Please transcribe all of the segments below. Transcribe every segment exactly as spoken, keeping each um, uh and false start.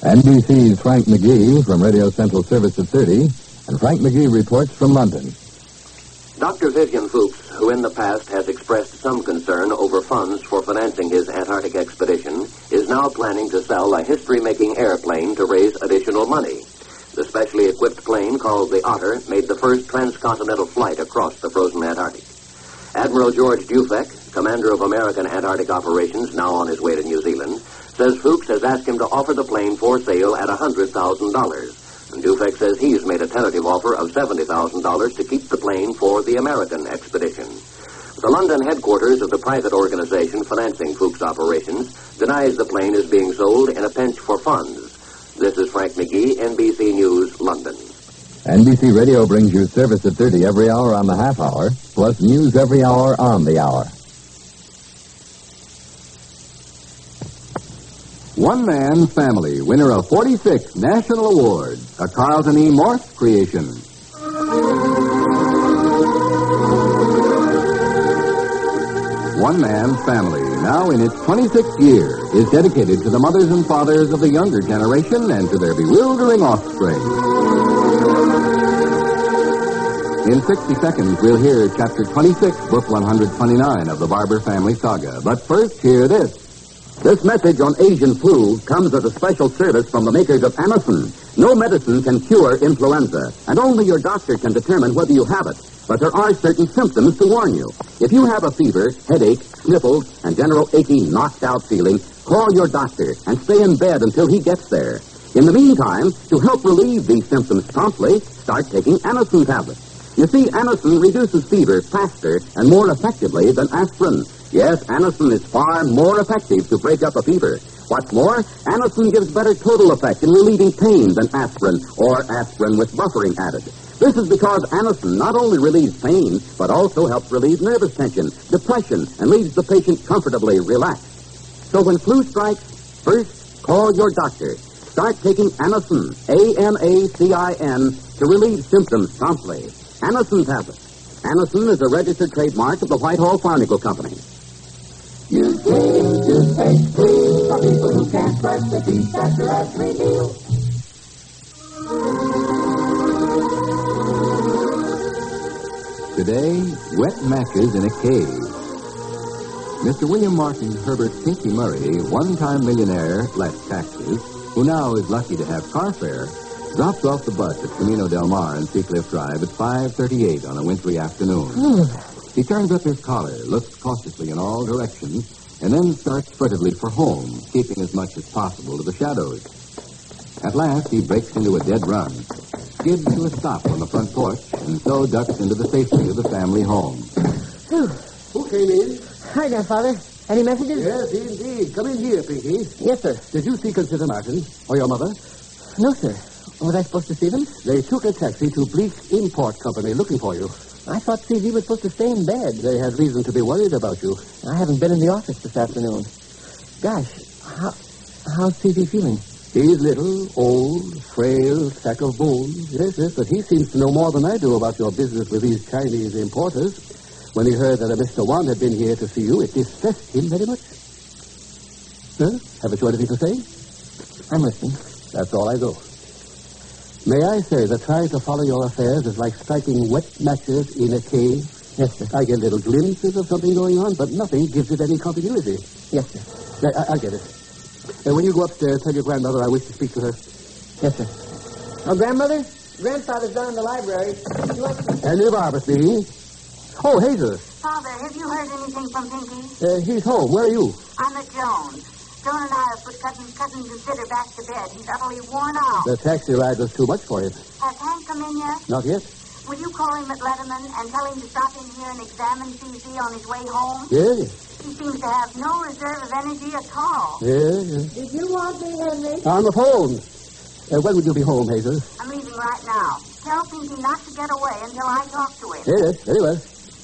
N B C's Frank McGee from Radio Central Service at thirty, and Frank McGee reports from London. Doctor Vivian Fuchs, who in the past has expressed some concern over funds for financing his Antarctic expedition, is now planning to sell a history-making airplane to raise additional money. The specially equipped plane, called the Otter, made the first transcontinental flight across the frozen Antarctic. Admiral George Dufek, commander of American Antarctic operations, now on his way to New Zealand, says Fuchs has asked him to offer the plane for sale at one hundred thousand dollars. And Dufek says he's made a tentative offer of seventy thousand dollars to keep the plane for the American expedition. The London headquarters of the private organization financing Fuchs' operations denies the plane is being sold in a pinch for funds. This is Frank McGee, N B C News, London. N B C Radio brings you Service at thirty every hour on the half hour, plus news every hour on the hour. One Man Family, winner of forty-six national awards, a Carlton E. Morse creation. One Man Family, now in its twenty-sixth year, is dedicated to the mothers and fathers of the younger generation and to their bewildering offspring. In sixty seconds, we'll hear Chapter twenty-six, Book one hundred twenty-nine of the Barber Family Saga. But first, hear this. This message on Asian flu comes as a special service from the makers of Anacin. No medicine can cure influenza, and only your doctor can determine whether you have it. But there are certain symptoms to warn you. If you have a fever, headache, sniffles, and general achy, knocked-out feeling, call your doctor and stay in bed until he gets there. In the meantime, to help relieve these symptoms promptly, start taking Anacin tablets. You see, Anacin reduces fever faster and more effectively than aspirin. Yes, Anacin is far more effective to break up a fever. What's more, Anacin gives better total effect in relieving pain than aspirin, or aspirin with buffering added. This is because Anacin not only relieves pain, but also helps relieve nervous tension, depression, and leaves the patient comfortably relaxed. So when flu strikes, first call your doctor. Start taking Anacin, A N A C I N, to relieve symptoms promptly. Anacin tablets. Anacin is a registered trademark of the Whitehall Pharmaceutical Company. You came to take free for people who can't brush their teeth after a three meal. Today, wet matches in a cave. Mister William Martin Herbert Pinky Murray, one-time millionaire, less taxes, who now is lucky to have car fare, drops off the bus at Camino del Mar in Seacliff Drive at five thirty-eight on a wintry afternoon. He turns up his collar, looks cautiously in all directions, and then starts furtively for home, keeping as much as possible to the shadows. At last, he breaks into a dead run, skids to a stop on the front porch, and so ducks into the safety of the family home. Who came in? Hi, Grandfather. Any messages? Yes, indeed. Come in here, Pinky. Yes, sir. Did you see Consider Martin or your mother? No, sir. Was I supposed to see them? They took a taxi to Bleak Import Company looking for you. I thought C Z was supposed to stay in bed. They had reason to be worried about you. I haven't been in the office this afternoon. Gosh, how, how's C Z feeling? He's little, old, frail, sack of bones. Yes, yes, but he seems to know more than I do about your business with these Chinese importers. When he heard that a Mister Wan had been here to see you, it distressed him very much. Huh? Haven't you anything to say? I'm listening. That's all I go. May I say that trying to follow your affairs is like striking wet matches in a cave? Yes, sir. I get little glimpses of something going on, but nothing gives it any continuity. Yes, sir. I, I, I get it. And when you go upstairs, tell your grandmother I wish to speak to her. Yes, sir. Oh, Grandmother? Grandfather's down in the library. Would you like to... And if Barbara speaking. Oh, Hazel. Father, have you heard anything from Pinky? Uh, he's home. Where are you? I'm at Jones. Joan and I have put cousin, cousin Consider back to bed. He's utterly worn out. The taxi ride was too much for him. Has Hank come in yet? Not yet. Will you call him at Letterman and tell him to stop in here and examine C Z on his way home? Yeah. He seems to have no reserve of energy at all. Yeah, yeah. Did you want me, Henry? On the phone. Uh, when will you be home, Hazel? I'm leaving right now. Tell Pinky not to get away until I talk to him. Yes, very well.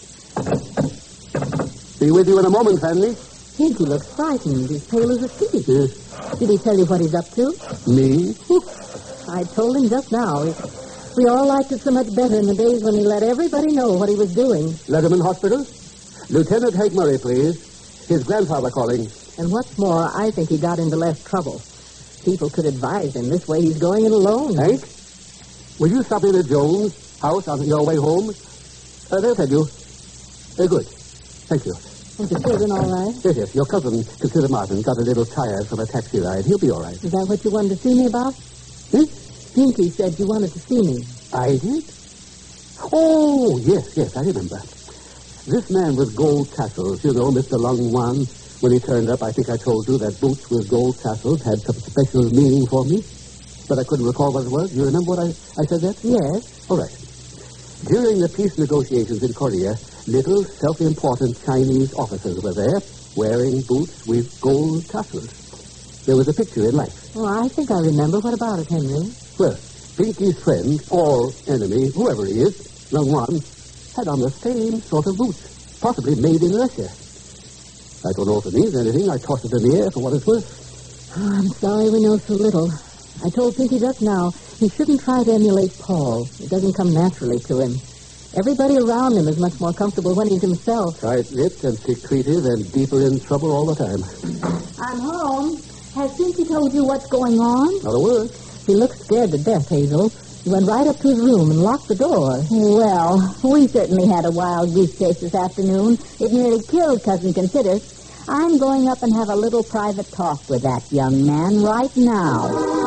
Be with you in a moment, Fanny. Pinky looks frightened. He's pale as a sheet. Yes. Did he tell you what he's up to? Me? I told him just now. We all liked it so much better in the days when he let everybody know what he was doing. Letterman Hospital? Lieutenant Hank Murray, please. His grandfather calling. And what's more, I think he got into less trouble. People could advise him. This way he's going it alone. Hank, will you stop in at Jones' house on your way home? Uh, they'll tell you. Very good. Thank you. Was the children all right? Yes, yes. Your cousin, Consider Martin, got a little tired from a taxi ride. He'll be all right. Is that what you wanted to see me about? Hmm? Pinky said you wanted to see me. I did? Oh, yes, yes, I remember. This man with gold tassels, you know, Mister Lung Wan, when he turned up, I think I told you that boots with gold tassels had some special meaning for me. But I couldn't recall what it was. You remember what I, I said that? Yes. All right. During the peace negotiations in Korea, little self-important Chinese officers were there, wearing boots with gold tassels. There was a picture in life. Oh, I think I remember. What about it, Henry? Well, Pinky's friend, or enemy, whoever he is, Lung Wan, had on the same sort of boots, possibly made in Russia. I don't know if it means anything. I tossed it in the air for what it's worth. Oh, I'm sorry we know so little. I told Pinky just now he shouldn't try to emulate Paul. It doesn't come naturally to him. Everybody around him is much more comfortable when he's himself. Tight-lipped and secretive and deeper in trouble all the time. I'm home. Has Pinky told you what's going on? Not a word. He looked scared to death, Hazel. He went right up to his room and locked the door. Well, we certainly had a wild goose chase this afternoon. It nearly killed Cousin Consider. I'm going up and have a little private talk with that young man right now.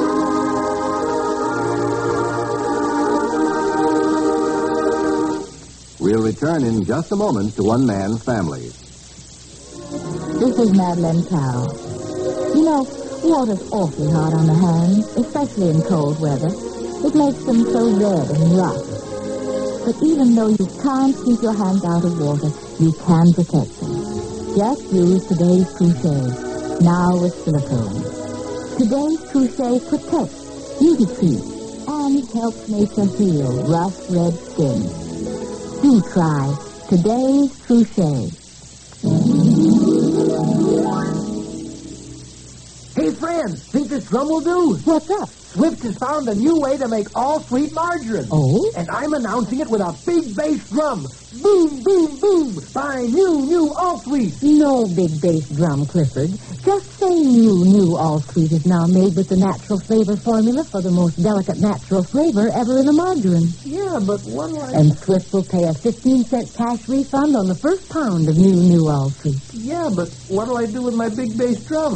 We'll return in just a moment to One Man's Family. This is Madeline Cow. You know, water's awfully hard on the hands, especially in cold weather. It makes them so red and rough. But even though you can't keep your hands out of water, you can protect them. Just use today's Crochet, now with silicone. Today's Crochet protects, beauty treats, and helps nature heal rough red skin. Do try today's Crochet. Hey, friends, think this drum will do? What's up? Swift has found a new way to make all-sweet margarine. Oh? And I'm announcing it with a big bass drum. Boom, boom, boom. Buy new, new all-sweet. No big bass drum, Clifford. Just say new, new all-sweet is now made with the natural flavor formula for the most delicate natural flavor ever in a margarine. Yeah, but what do I... And Swift will pay a fifteen cent cash refund on the first pound of new, new all-sweet. Yeah, but what do I do with my big bass drum?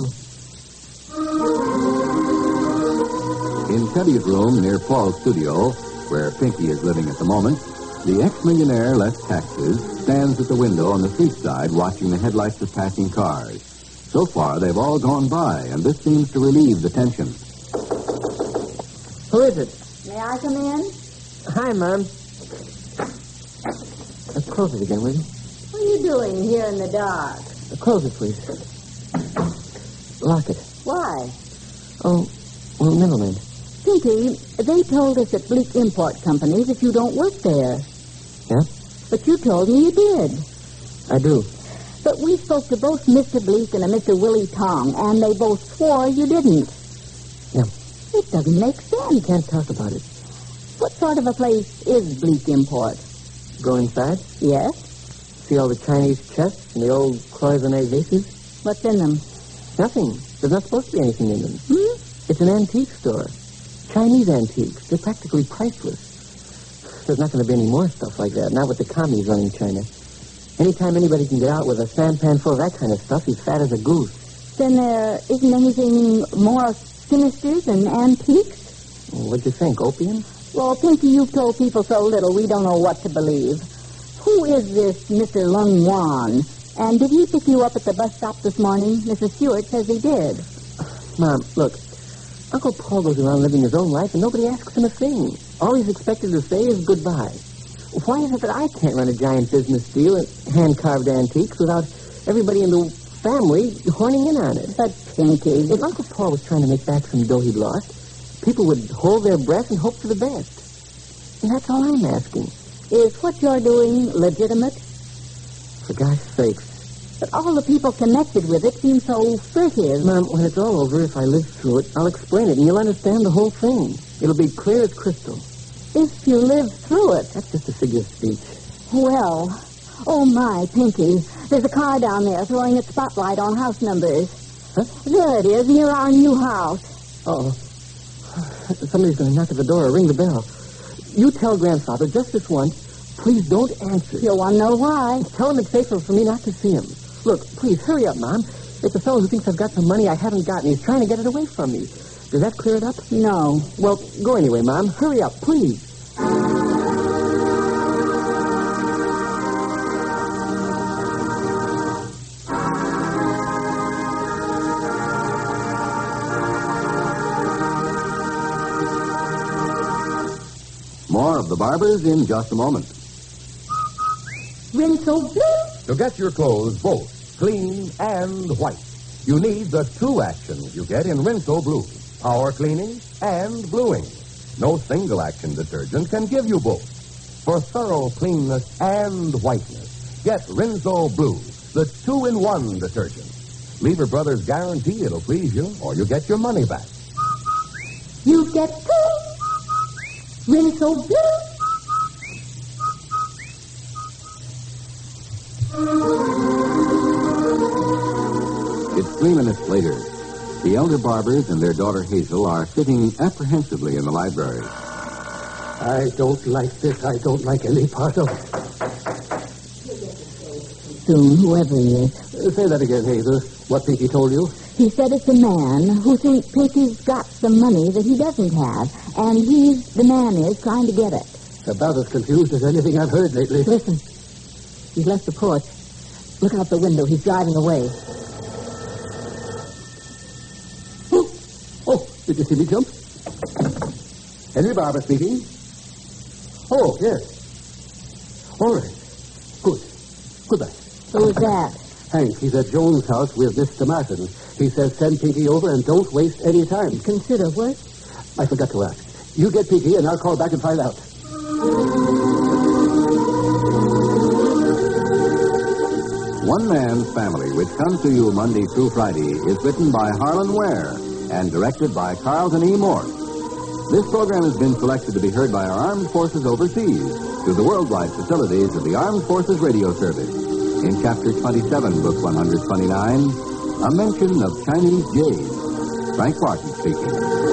In Teddy's room near Paul's studio, where Pinky is living at the moment, the ex-millionaire, less taxes, stands at the window on the street side watching the headlights of passing cars. So far, they've all gone by, and this seems to relieve the tension. Who is it? May I come in? Hi, Mom. Uh, close it again, will you? What are you doing here in the dark? Uh, close it, please. Lock it. Why? Oh, well, never mind. Pinky, they told us at Bleak Import Company that you don't work there. Yeah? But you told me you did. I do. But we spoke to both Mister Bleak and a Mister Willie Tong, and they both swore you didn't. Yeah. It doesn't make You sense. can't talk about it. What sort of a place is Bleak Import? Go inside. Yes? See all the Chinese chests and the old cloisonné vases? What's in them? Nothing. There's not supposed to be anything in them. Hmm? It's an antique store. Chinese antiques. They're practically priceless. There's not going to be any more stuff like that, not with the commies running China. Anytime anybody can get out with a sampan full of that kind of stuff, he's fat as a goose. Then there isn't anything more sinister than antiques? What'd you think, opium? Well, Pinky, you've told people so little we don't know what to believe. Who is this Mister Lung Wan? And did he pick you up at the bus stop this morning? Missus Stewart says he did. Mom, look. Uncle Paul goes around living his own life and nobody asks him a thing. All he's expected to say is goodbye. Why is it that I can't run a giant business deal at hand-carved antiques without everybody in the family horning in on it? But, Pinky... If Uncle Paul was trying to make back some dough he'd lost, people would hold their breath and hope for the best. And that's all I'm asking. Is what you're doing legitimate? For gosh sakes. But all the people connected with it seem so furtive. Mom, when it's all over, if I live through it, I'll explain it and you'll understand the whole thing. It'll be clear as crystal. If you live through it. That's just a figure of speech. Well, oh my, Pinky. There's a car down there throwing its spotlight on house numbers. Huh? There it is, near our new house. Uh-oh. Somebody's going to knock at the door or ring the bell. You tell Grandfather just this once, please don't answer. You'll want to know why. Tell him it's safer for me not to see him. Look, please, hurry up, Mom. It's a fellow who thinks I've got some money I haven't got, and he's trying to get it away from me. Does that clear it up? No. Well, go anyway, Mom. Hurry up, please. More of The Barbers in just a moment. Rinso Blue. To get your clothes both clean and white, you need the two actions you get in Rinso Blue. Power cleaning and bluing. No single action detergent can give you both. For thorough cleanness and whiteness, get Rinso Blue, the two-in-one detergent. Lever Brothers guarantee it'll please you, or you get your money back. You get two. Rinso Blue. It's three minutes later. The elder Barbers and their daughter Hazel are sitting apprehensively in the library. I don't like this. I don't like any part of it. Soon, whoever he is. Uh, say that again, Hazel. What Pinky told you? He said it's a man who thinks Pinky's got some money that he doesn't have, and he's, the man is, trying to get it. About as confused as anything I've heard lately. Listen. He's left the porch. Look out the window. He's driving away. Oh, oh, did you see me jump? Henry Barber speaking. Oh, yes. All right. Good. Goodbye. Who is that? Hank, he's at Jones' house with Mister Martin. He says send Pinky over and don't waste any time. Consider what? I forgot to ask. You get Pinky and I'll call back and find out. One Man's Family, which comes to you Monday through Friday, is written by Harlan Ware and directed by Carlton E. Morse. This program has been selected to be heard by our armed forces overseas through the worldwide facilities of the Armed Forces Radio Service. In Chapter twenty-seven, Book one twenty-nine, a mention of Chinese jade. Frank Barton speaking.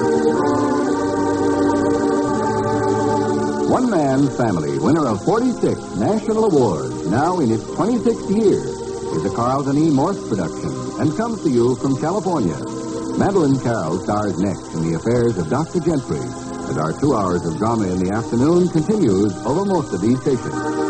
One Man's Family, winner of forty-six national awards, now in its twenty-sixth year, is a Carlton E. Morse production and comes to you from California. Madeline Carroll stars next in the affairs of Doctor Gentry, as our two hours of drama in the afternoon continues over most of these stations.